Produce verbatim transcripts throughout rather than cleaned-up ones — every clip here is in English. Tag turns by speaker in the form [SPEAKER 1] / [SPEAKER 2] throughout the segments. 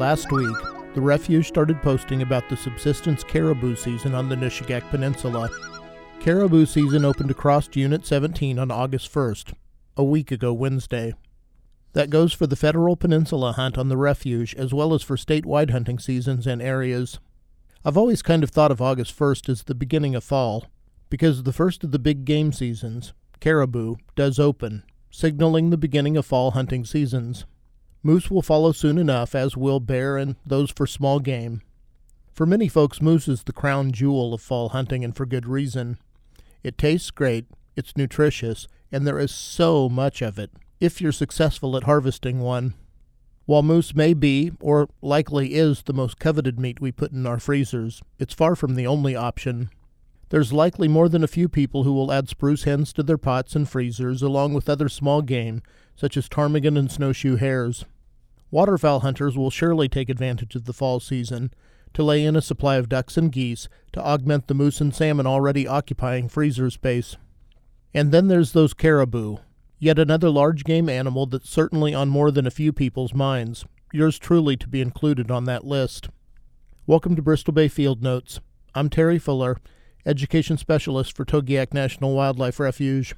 [SPEAKER 1] Last week, the Refuge started posting about the subsistence caribou season on the Nishigac Peninsula. Caribou season opened across Unit seventeen on August first, a week ago Wednesday. That goes for the federal peninsula hunt on the Refuge, as well as for statewide hunting seasons and areas. I've always kind of thought of August first as the beginning of fall, because the first of the big game seasons, caribou, does open, signaling the beginning of fall hunting seasons. Moose will follow soon enough, as will bear and those for small game. For many folks, moose is the crown jewel of fall hunting, and for good reason. It tastes great, it's nutritious, and there is so much of it, if you're successful at harvesting one. While moose may be, or likely is, the most coveted meat we put in our freezers, it's far from the only option. There's likely more than a few people who will add spruce hens to their pots and freezers, along with other small game, such as ptarmigan and snowshoe hares. Waterfowl hunters will surely take advantage of the fall season to lay in a supply of ducks and geese to augment the moose and salmon already occupying freezer space. And then there's those caribou, yet another large game animal that's certainly on more than a few people's minds, yours truly to be included on that list. Welcome to Bristol Bay Field Notes. I'm Terry Fuller, Education Specialist for Togiak National Wildlife Refuge.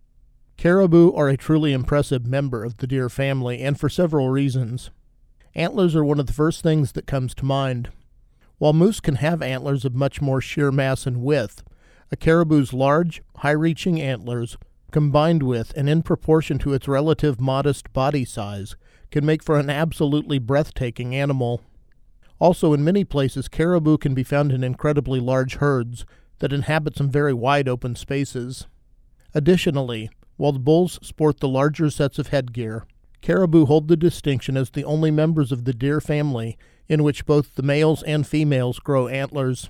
[SPEAKER 1] Caribou are a truly impressive member of the deer family, and for several reasons. Antlers are one of the first things that comes to mind. While moose can have antlers of much more sheer mass and width, a caribou's large, high-reaching antlers, combined with and in proportion to its relative modest body size, can make for an absolutely breathtaking animal. Also, in many places, caribou can be found in incredibly large herds that inhabit some very wide open spaces. Additionally, while the bulls sport the larger sets of headgear, caribou hold the distinction as the only members of the deer family in which both the males and females grow antlers.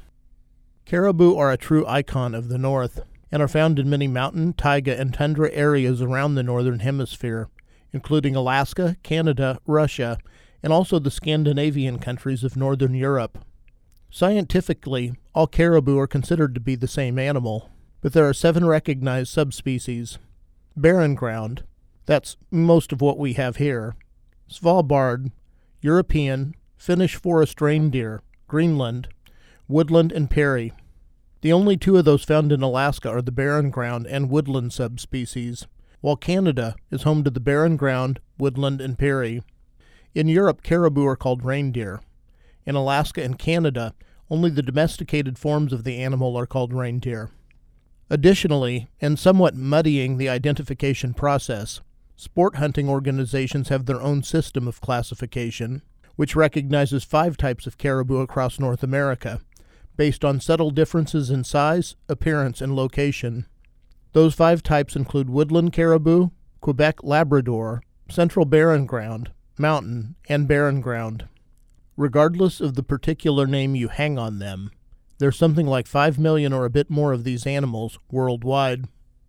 [SPEAKER 1] Caribou are a true icon of the North, and are found in many mountain, taiga, and tundra areas around the Northern Hemisphere, including Alaska, Canada, Russia, and also the Scandinavian countries of Northern Europe. Scientifically, all caribou are considered to be the same animal, but there are seven recognized subspecies. Barren ground, that's most of what we have here. Svalbard, European, Finnish forest reindeer, Greenland, woodland, and Peary. The only two of those found in Alaska are the barren ground and woodland subspecies, while Canada is home to the barren ground, woodland, and Peary. In Europe, caribou are called reindeer. In Alaska and Canada, only the domesticated forms of the animal are called reindeer. Additionally, and somewhat muddying the identification process, sport hunting organizations have their own system of classification, which recognizes five types of caribou across North America, based on subtle differences in size, appearance, and location. Those five types include woodland caribou, Quebec Labrador, central barren ground, mountain, and barren ground. Regardless of the particular name you hang on them, there's something like five million or a bit more of these animals worldwide.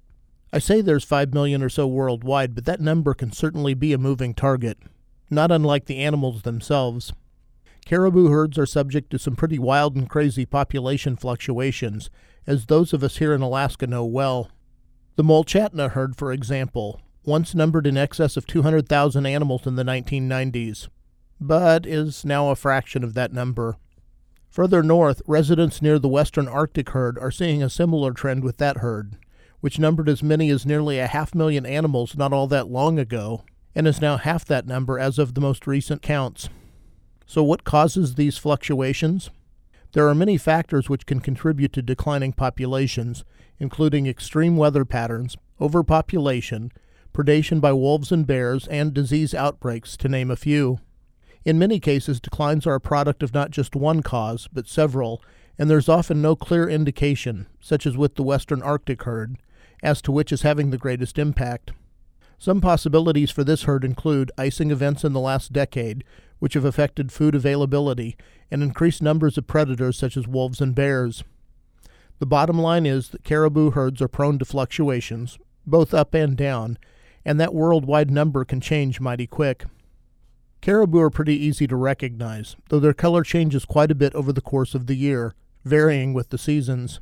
[SPEAKER 1] I say there's five million or so worldwide, but that number can certainly be a moving target, not unlike the animals themselves. Caribou herds are subject to some pretty wild and crazy population fluctuations, as those of us here in Alaska know well. The Mulchatna herd, for example, once numbered in excess of two hundred thousand animals in the nineteen nineties, but is now a fraction of that number. Further north, residents near the western Arctic herd are seeing a similar trend with that herd, which numbered as many as nearly a half million animals not all that long ago, and is now half that number as of the most recent counts. So what causes these fluctuations? There are many factors which can contribute to declining populations, including extreme weather patterns, overpopulation, predation by wolves and bears, and disease outbreaks, to name a few. In many cases, declines are a product of not just one cause, but several, and there's often no clear indication, such as with the western Arctic herd, as to which is having the greatest impact. Some possibilities for this herd include icing events in the last decade, which have affected food availability, and increased numbers of predators such as wolves and bears. The bottom line is that caribou herds are prone to fluctuations, both up and down, and that worldwide number can change mighty quick. Caribou are pretty easy to recognize, though their color changes quite a bit over the course of the year, varying with the seasons.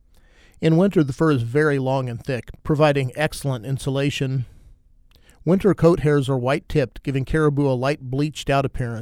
[SPEAKER 1] In winter, the fur is very long and thick, providing excellent insulation. Winter coat hairs are white-tipped, giving caribou a light bleached-out appearance,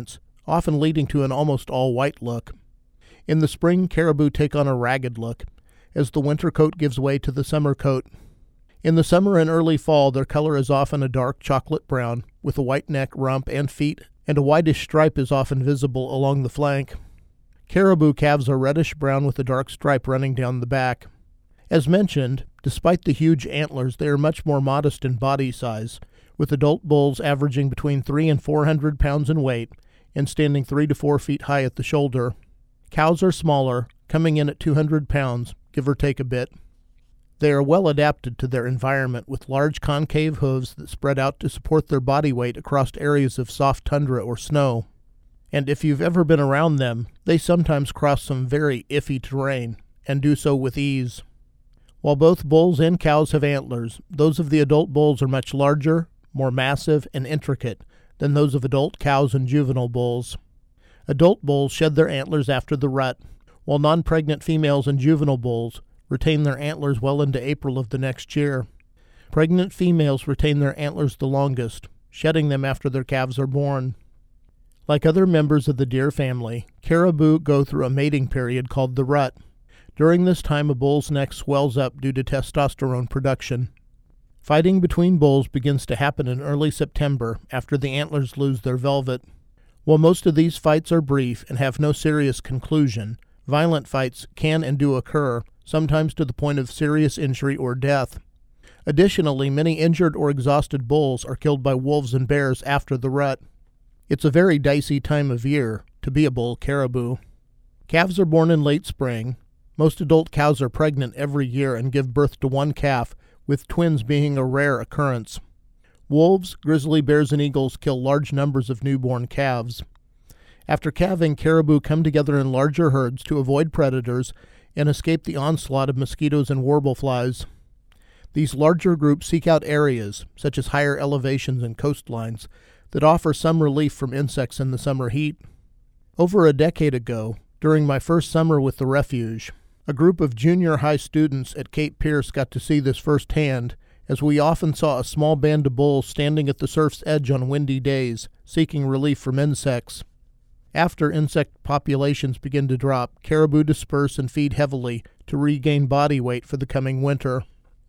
[SPEAKER 1] often leading to an almost all-white look. In the spring, caribou take on a ragged look, as the winter coat gives way to the summer coat. In the summer and early fall, their color is often a dark chocolate brown, with a white neck, rump, and feet, and a whitish stripe is often visible along the flank. Caribou calves are reddish-brown with a dark stripe running down the back. As mentioned, despite the huge antlers, they are much more modest in body size, with adult bulls averaging between three and four hundred pounds in weight and standing three to four feet high at the shoulder. Cows are smaller, coming in at two hundred pounds, give or take a bit. They are well adapted to their environment with large concave hooves that spread out to support their body weight across areas of soft tundra or snow. And if you've ever been around them, they sometimes cross some very iffy terrain, and do so with ease. While both bulls and cows have antlers, those of the adult bulls are much larger, more massive, and intricate than those of adult cows and juvenile bulls. Adult bulls shed their antlers after the rut, while non-pregnant females and juvenile bulls retain their antlers well into April of the next year. Pregnant females retain their antlers the longest, shedding them after their calves are born. Like other members of the deer family, caribou go through a mating period called the rut. During this time, a bull's neck swells up due to testosterone production. Fighting between bulls begins to happen in early September after the antlers lose their velvet. While most of these fights are brief and have no serious conclusion, violent fights can and do occur, sometimes to the point of serious injury or death. Additionally, many injured or exhausted bulls are killed by wolves and bears after the rut. It's a very dicey time of year to be a bull caribou. Calves are born in late spring. Most adult cows are pregnant every year and give birth to one calf, with twins being a rare occurrence. Wolves, grizzly bears, and eagles kill large numbers of newborn calves. After calving, caribou come together in larger herds to avoid predators and escape the onslaught of mosquitoes and warbleflies. These larger groups seek out areas, such as higher elevations and coastlines, that offer some relief from insects in the summer heat. Over a decade ago, during my first summer with the refuge, a group of junior high students at Cape Pierce got to see this firsthand, as we often saw a small band of bulls standing at the surf's edge on windy days, seeking relief from insects. After insect populations begin to drop, caribou disperse and feed heavily to regain body weight for the coming winter.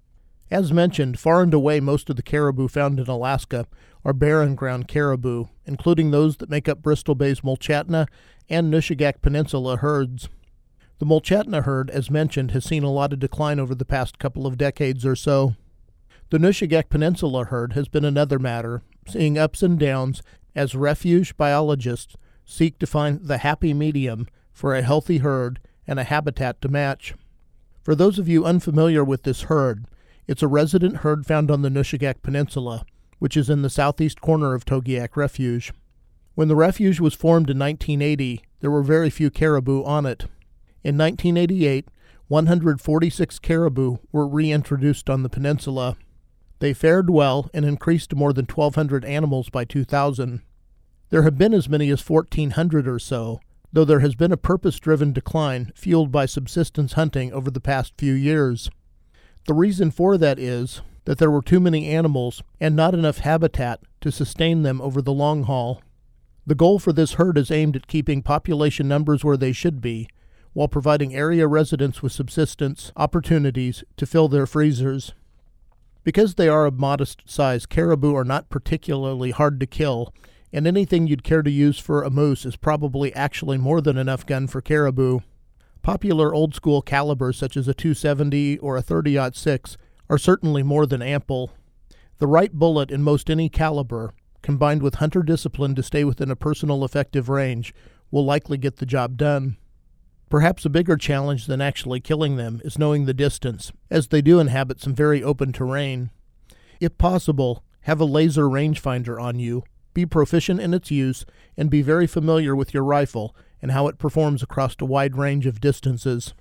[SPEAKER 1] As mentioned, far and away most of the caribou found in Alaska are barren ground caribou, including those that make up Bristol Bay's Mulchatna and Nushagak Peninsula herds. The Mulchatna herd, as mentioned, has seen a lot of decline over the past couple of decades or so. The Nushagak Peninsula herd has been another matter, seeing ups and downs as refuge biologists seek to find the happy medium for a healthy herd and a habitat to match. For those of you unfamiliar with this herd, it's a resident herd found on the Nushagak Peninsula, which is in the southeast corner of Togiak Refuge. When the refuge was formed in nineteen eighty, there were very few caribou on it. In nineteen eighty-eight, one hundred forty-six caribou were reintroduced on the peninsula. They fared well and increased to more than twelve hundred animals by two thousand. There have been as many as fourteen hundred or so, though there has been a purpose-driven decline fueled by subsistence hunting over the past few years. The reason for that is that there were too many animals and not enough habitat to sustain them over the long haul. The goal for this herd is aimed at keeping population numbers where they should be, while providing area residents with subsistence opportunities to fill their freezers. Because they are of modest size, caribou are not particularly hard to kill, and anything you'd care to use for a moose is probably actually more than enough gun for caribou. Popular old-school calibers such as a two seventy or a thirty aught six are certainly more than ample. The right bullet in most any caliber, combined with hunter discipline to stay within a personal effective range, will likely get the job done. Perhaps a bigger challenge than actually killing them is knowing the distance, as they do inhabit some very open terrain. If possible, have a laser rangefinder on you, be proficient in its use, and be very familiar with your rifle and how it performs across a wide range of distances.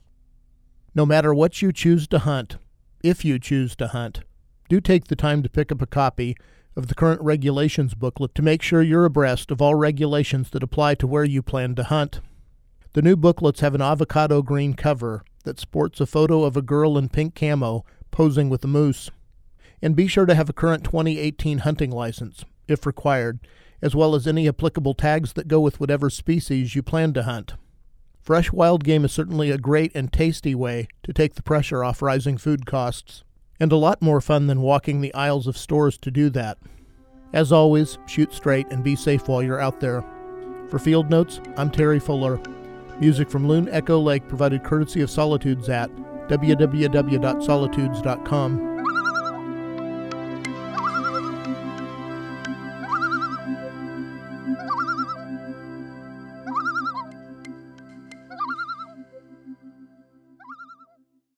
[SPEAKER 1] No matter what you choose to hunt, if you choose to hunt, do take the time to pick up a copy of the current regulations booklet to make sure you're abreast of all regulations that apply to where you plan to hunt. The new booklets have an avocado green cover that sports a photo of a girl in pink camo posing with a moose. And be sure to have a current twenty eighteen hunting license, if required, as well as any applicable tags that go with whatever species you plan to hunt. Fresh wild game is certainly a great and tasty way to take the pressure off rising food costs, and a lot more fun than walking the aisles of stores to do that. As always, shoot straight and be safe while you're out there. For Field Notes, I'm Terry Fuller. Music from Loon Echo Lake provided courtesy of Solitudes at w w w dot solitudes dot com.